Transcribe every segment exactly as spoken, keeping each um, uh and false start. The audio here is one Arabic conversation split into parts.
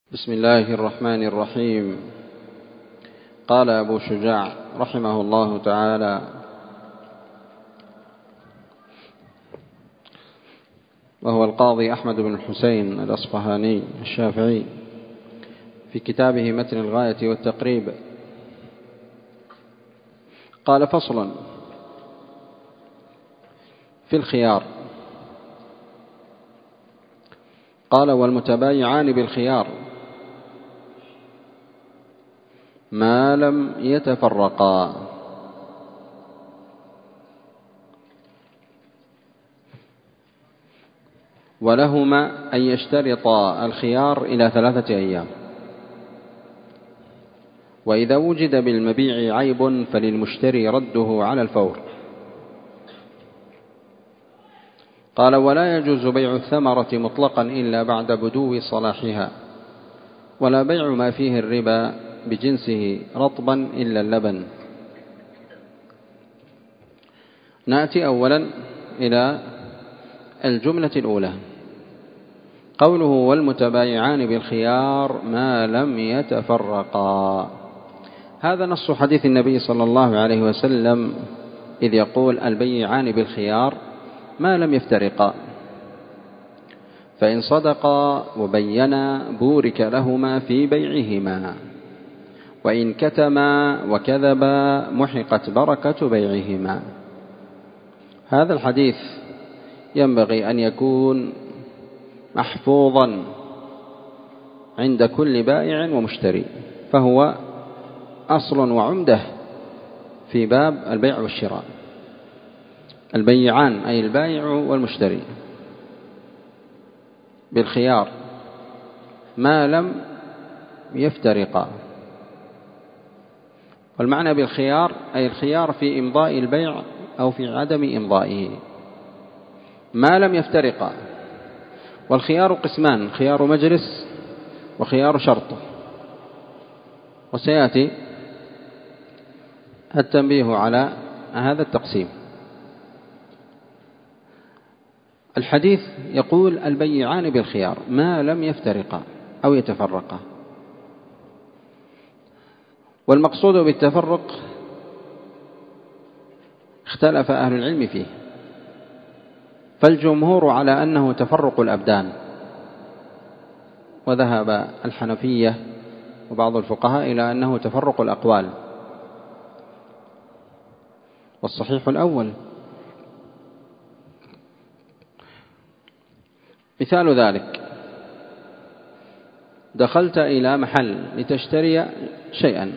بسم الله الرحمن الرحيم. قال أبو شجاع رحمه الله تعالى: وهو القاضي أحمد بن الحسين الأصفهاني الشافعي في كتابه متن الغاية والتقريب، قال: فصل في الخيار. قال: والمتبايعان بالخيار ما لم يتفرقا، ولهما أن يشترطا الخيار إلى ثلاثة أيام، وإذا وجد بالمبيع عيب فللمشتري رده على الفور. قال: ولا يجوز بيع الثمرة مطلقا إلا بعد بدو صلاحها، ولا بيع ما فيه الربا بجنسه رطبا إلا اللبن. نأتي أولا إلى الجملة الأولى، قوله: والمتبايعان بالخيار ما لم يتفرقا. هذا نص حديث النبي صلى الله عليه وسلم، إذ يقول: البيعان بالخيار ما لم يفترقا، فإن صدقا وبينا بورك لهما في بيعهما، وإن كتما وكذبا محقت بركة بيعهما. هذا الحديث ينبغي أن يكون محفوظا عند كل بائع ومشتري، فهو أصل وعمدة في باب البيع والشراء. البيعان أي البائع والمشتري بالخيار ما لم يفترقا، والمعنى بالخيار أي الخيار في إمضاء البيع أو في عدم إمضائه ما لم يفترقا. والخيار قسمان: خيار مجلس وخيار شرط، وسيأتي التنبيه على هذا التقسيم. الحديث يقول: البيعان بالخيار ما لم يفترقا أو يتفرقا، والمقصود بالتفرق اختلف أهل العلم فيه، فالجمهور على أنه تفرق الأبدان، وذهب الحنفية وبعض الفقهاء إلى أنه تفرق الأقوال، والصحيح الأول. مثال ذلك: دخلت إلى محل لتشتري شيئا،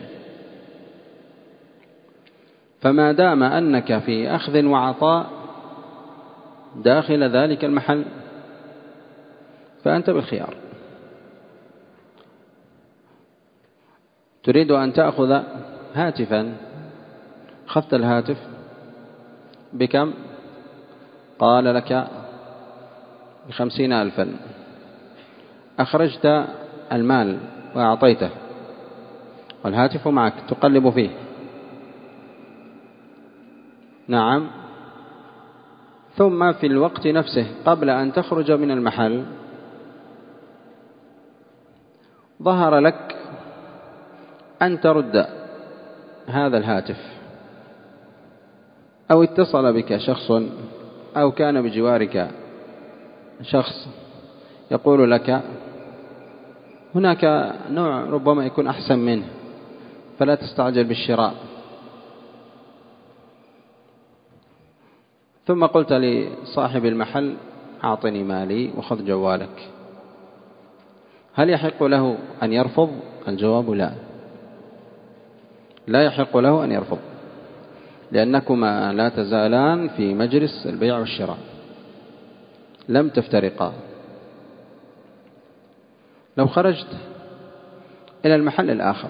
فما دام أنك في أخذ وعطاء داخل ذلك المحل فأنت بالخيار. تريد أن تأخذ هاتفا، أخذت الهاتف بكم؟ قال لك بخمسين ألفا. أخرجت المال وأعطيته، والهاتف معك تقلب فيه. نعم. ثم في الوقت نفسه قبل أن تخرج من المحل ظهر لك أن ترد هذا الهاتف، أو اتصل بك شخص، أو كان بجوارك شخص يقول لك: هناك نوع ربما يكون أحسن منه، فلا تستعجل بالشراء. ثم قلت لصاحب المحل: أعطني مالي وخذ جوالك. هل يحق له أن يرفض؟ الجواب لا، لا يحق له أن يرفض، لأنكما لا تزالان في مجلس البيع والشراء، لم تفترقا. لو خرجت إلى المحل الآخر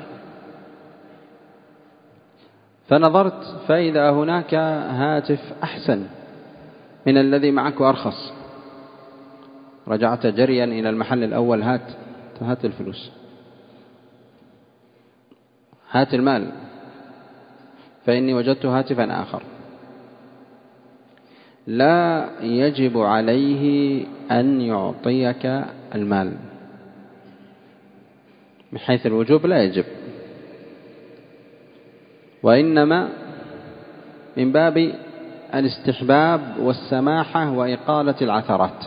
فنظرت فإذا هناك هاتف أحسن من الذي معك وأرخص، رجعت جريا إلى المحل الأول: هات هات الفلوس، هات المال، فإني وجدت هاتفا آخر. لا يجب عليه أن يعطيك المال، من حيث الوجوب لا يجب، وإنما من باب الاستحباب والسماحة وإقالة العثرات.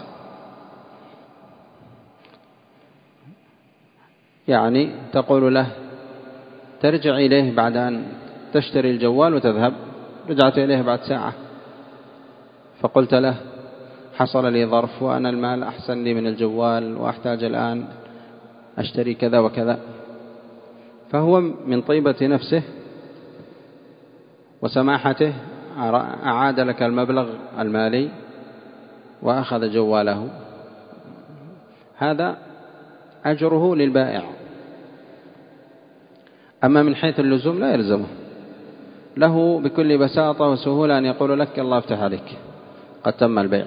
يعني تقول له ترجع إليه بعد أن تشتري الجوال وتذهب، رجعت إليه بعد ساعة فقلت له حصل لي ظرف وأنا المال أحسن لي من الجوال وأحتاج الآن أشتري كذا وكذا، فهو من طيبة نفسه وسماحته أعاد لك المبلغ المالي وأخذ جواله، هذا أجره للبائع. أما من حيث اللزوم لا يلزمه، له بكل بساطة وسهولة أن يقول لك الله افتح عليك قد تم البيع،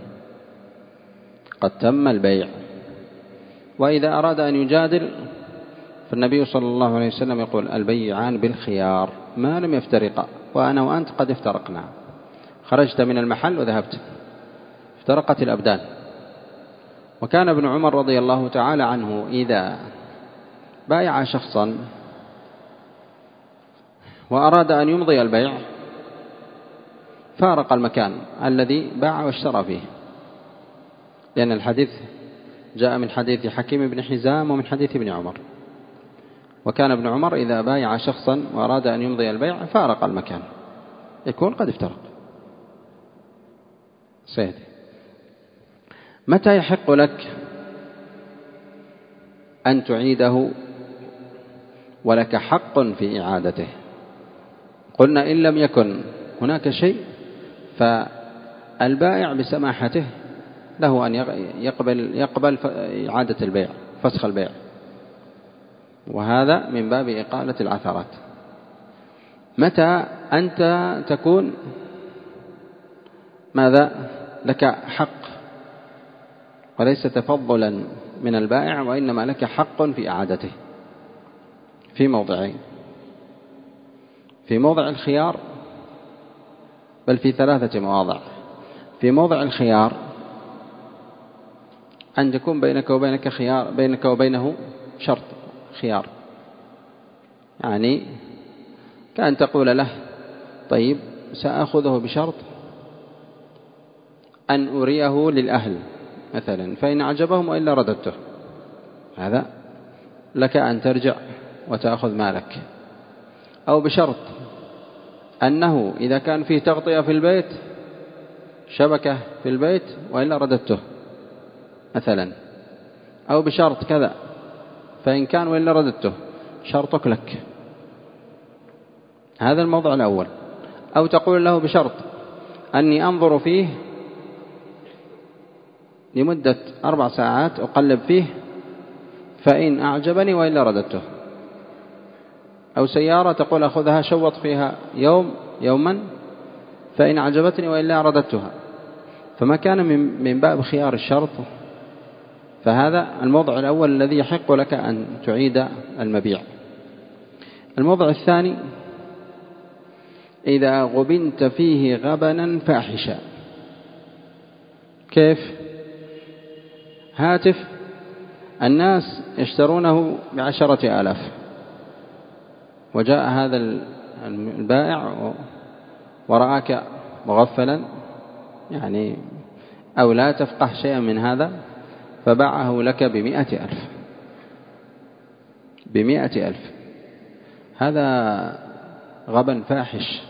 قد تم البيع. وإذا أراد أن يجادل فالنبي صلى الله عليه وسلم يقول البيعان بالخيار ما لم يفترقا، وأنا وأنت قد افترقنا، خرجت من المحل وذهبت، افترقت الأبدان. وكان ابن عمر رضي الله تعالى عنه إذا بايع شخصا وأراد أن يمضي البيع فارق المكان الذي باع واشترى فيه، لأن الحديث جاء من حديث حكيم بن حزام ومن حديث ابن عمر. وكان ابن عمر إذا بايع شخصا وأراد أن يمضي البيع فارق المكان، يكون قد افترق. سيدي، متى يحق لك أن تعيده ولك حق في إعادته؟ قلنا إن لم يكن هناك شيء فالبائع بسماحته له أن يقبل, يقبل إعادة البيع، فسخ البيع، وهذا من باب إقالة العثرات. متى أنت تكون ماذا لك حق وليس تفضلا من البائع، وإنما لك حق في إعادته في موضعين: في موضع الخيار، بل في ثلاثة مواضع. في موضع الخيار أن تكون بينك وبينك خيار، بينك وبينه شرط خيار، يعني كأن تقول له طيب سأخذه بشرط أن أريه للأهل مثلا، فإن أعجبهم وإلا رددته، هذا لك أن ترجع وتأخذ مالك. أو بشرط أنه إذا كان فيه تغطية في البيت، شبكة في البيت، وإلا رددته مثلا. أو بشرط كذا، فإن كان وإلا رددته، شرطك لك. هذا الموضع الأول. أو تقول له بشرط أني أنظر فيه لمدة أربع ساعات أقلب فيه، فإن أعجبني وإلا رددته. أو سيارة تقول أخذها شوط فيها يوم يوما، فإن أعجبتني وإلا رددتها. فما كان من باب خيار الشرط فهذا الموضع الأول الذي يحق لك أن تعيد المبيع. الموضع الثاني: إذا غبنت فيه غبنا فاحشا. كيف؟ هاتف الناس يشترونه بعشرة آلاف، وجاء هذا البائع ورآك مغفلا يعني أو لا تفقه شيئا من هذا، فباعه لك بمئة ألف بمئة ألف. هذا غبن فاحش،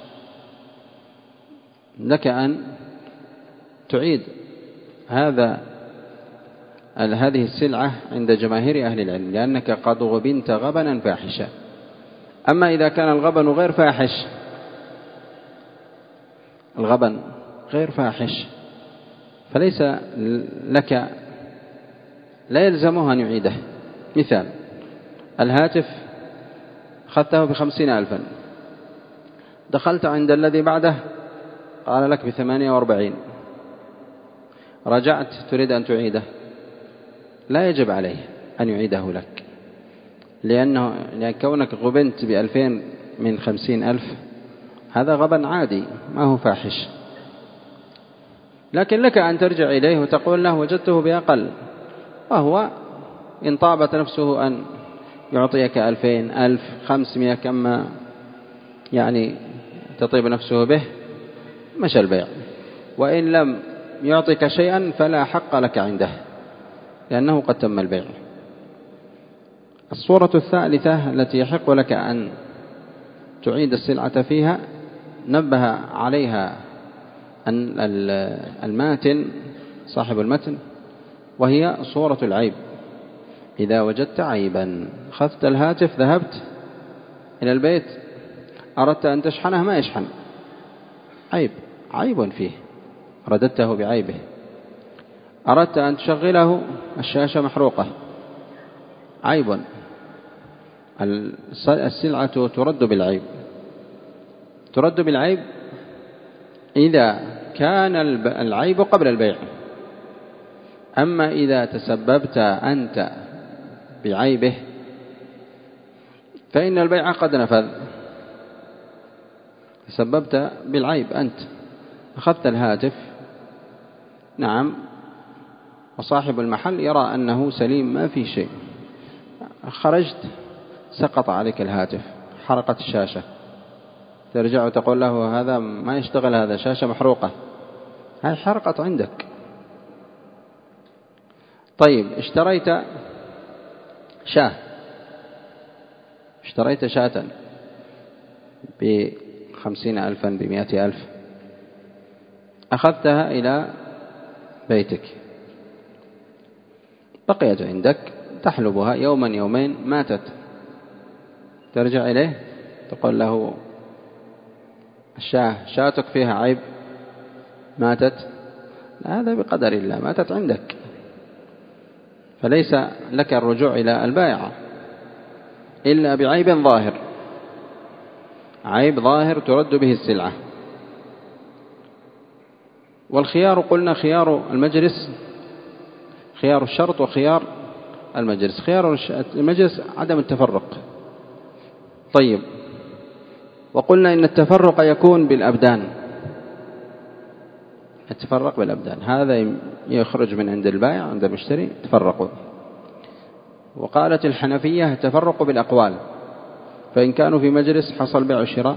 لك أن تعيد هذا هذه السلعة عند جماهير أهل العلم، لأنك قد غبنت غبنا فاحشا. أما إذا كان الغبن غير فاحش، الغبن غير فاحش، فليس لك، لا يلزمه أن يعيده. مثال: الهاتف أخذته بخمسين ألفا، دخلت عند الذي بعده قال لك بثمانية واربعين، رجعت تريد أن تعيده، لا يجب عليه أن يعيده لك، لأنه لأن كونك غبنت بألفين من خمسين ألف هذا غبن عادي ما هو فاحش. لكن لك أن ترجع إليه وتقول له وجدته بأقل، وهو إن طابت نفسه أن يعطيك ألفين ألف خمسمائة كما يعني تطيب نفسه به مشى البيع. وإن لم يعطيك شيئا فلا حق لك عنده لأنه قد تم البيع. الصورة الثالثة التي يحق لك أن تعيد السلعة فيها نبه عليها الماتن صاحب المتن، وهي صورة العيب. إذا وجدت عيبا أخذت الهاتف ذهبت إلى البيت أردت أن تشحنه ما يشحن، عيب عيب فيه رددته بعيبه. أردت أن تشغله الشاشة محروقة، عيب. السلعة ترد بالعيب، ترد بالعيب إذا كان العيب قبل البيع. أما إذا تسببت أنت بعيبه فإن البيع قد نفذ. تسببت بالعيب أنت، أخذت الهاتف نعم وصاحب المحل يرى أنه سليم ما في شيء، خرجت سقط عليك الهاتف حرقت الشاشة، ترجع وتقول له هذا ما يشتغل، هذا شاشة محروقة، هاي حرقت عندك. طيب اشتريت شاة، اشتريت شاة بخمسين ألفا بمئة ألف، أخذتها إلى بيتك بقيت عندك تحلبها يوما يومين ماتت، ترجع إليه تقول له الشاة شاتك فيها عيب ماتت، لا هذا بقدر الله ماتت عندك، فليس لك الرجوع إلى البائع إلا بعيب ظاهر، عيب ظاهر ترد به السلعة. والخيار قلنا خيار المجلس خيار الشرط وخيار المجلس. خيار المجلس عدم التفرق. طيب وقلنا إن التفرق يكون بالأبدان، التفرق بالأبدان هذا يخرج من عند البائع عند المشتري تفرقوا. وقالت الحنفية التفرق بالأقوال، فإن كانوا في مجلس حصل بيع وشراء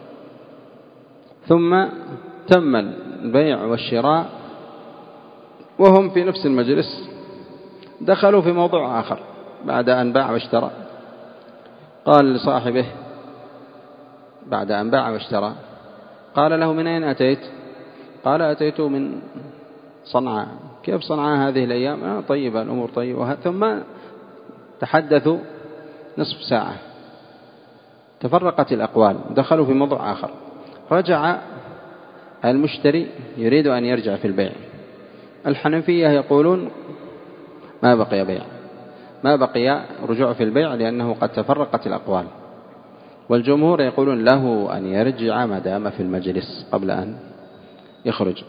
ثم تم البيع والشراء وهم في نفس المجلس دخلوا في موضوع آخر بعد أن باع واشترى، قال لصاحبه بعد أن باع واشترى قال له من أين أتيت؟ قال أتيت من صنعاء. كيف صنعاء هذه الأيام؟ آه طيبة الأمور طيبة. ثم تحدثوا نصف ساعة تفرقت الأقوال دخلوا في موضوع آخر، رجع المشتري يريد أن يرجع في البيع. الحنفية يقولون ما بقي بيع، ما بقي رجوع في البيع لأنه قد تفرقت الأقوال. والجمهور يقولون له أن يرجع ما دام في المجلس قبل أن يخرج.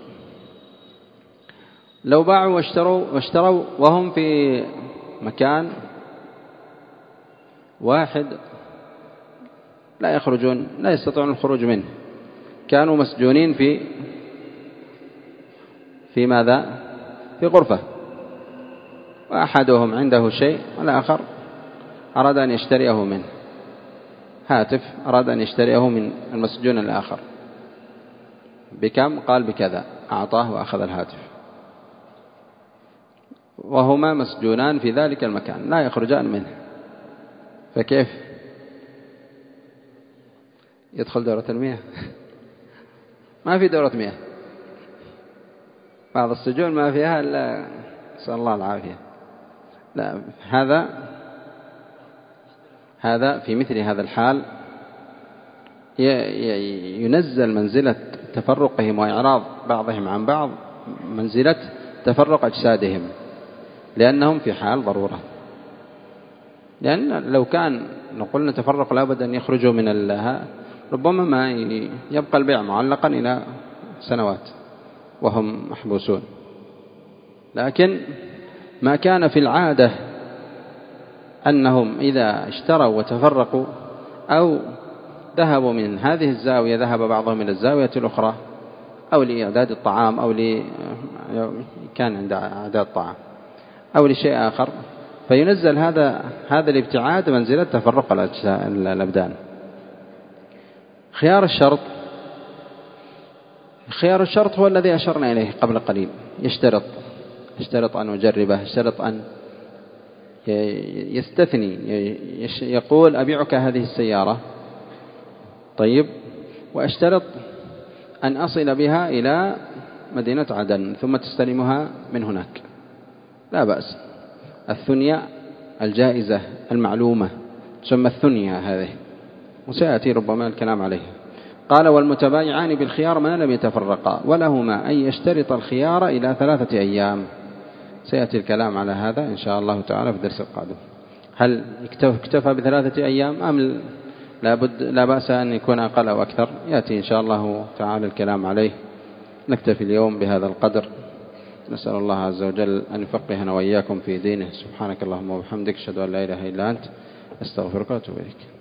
لو باعوا واشتروا, واشتروا وهم في مكان واحد لا يخرجون لا يستطيعون الخروج منه، كانوا مسجونين في في ماذا؟ في غرفة، وأحدهم عنده شيء والآخر أراد أن يشتريه منه، هاتف أراد أن يشتريه من المسجون الآخر بكم؟ قال بكذا، أعطاه وأخذ الهاتف، وهما مسجونان في ذلك المكان لا يخرجان منه، فكيف يدخل دورة المياه؟ ما في دورة مياه، بعض السجون ما فيها إلا نسأل الله العافية. لا هذا هذا في مثل هذا الحال ينزل منزلة تفرقهم وإعراض بعضهم عن بعض منزلة تفرق أجسادهم، لأنهم في حال ضرورة. لأن لو كان نقول نتفرق لابد أن يخرجوا من الله ربما ما يبقى البيع معلقا إلى سنوات وهم محبوسون. لكن ما كان في العادة أنهم إذا اشتروا وتفرقوا أو ذهبوا من هذه الزاوية ذهب بعضهم إلى الزاوية الأخرى أو لإعداد الطعام أو ل... كان عند إعداد الطعام أو لشيء آخر، فينزل هذا هذا الابتعاد منزلة تفرق الأبدان. خيار الشرط، خيار الشرط هو الذي أشرنا إليه قبل قليل، يشترط يشترط أن أجربه، يشترط أن يستثني، يقول أبيعك هذه السيارة، طيب، وأشترط أن أصل بها إلى مدينة عدن ثم تستلمها من هناك، لا بأس. الثنية الجائزة المعلومة تسمى الثنية هذه، وسيأتي ربما الكلام عليه. قال والمتبايعان بالخيار ما لم يتفرقا ولهما أن يشترط الخيار إلى ثلاثة أيام. سيأتي الكلام على هذا إن شاء الله تعالى في الدرس القادم. هل اكتفى بثلاثة أيام أم لا بد لا بأس أن يكون أقل أو أكثر؟ يأتي إن شاء الله تعالى الكلام عليه. نكتفي اليوم بهذا القدر، نسأل الله عز وجل أن يفقهنا وإياكم في دينه. سبحانك اللهم وبحمدك، أشهد أن لا إله إلا أنت، أستغفرك وأتوب إليك.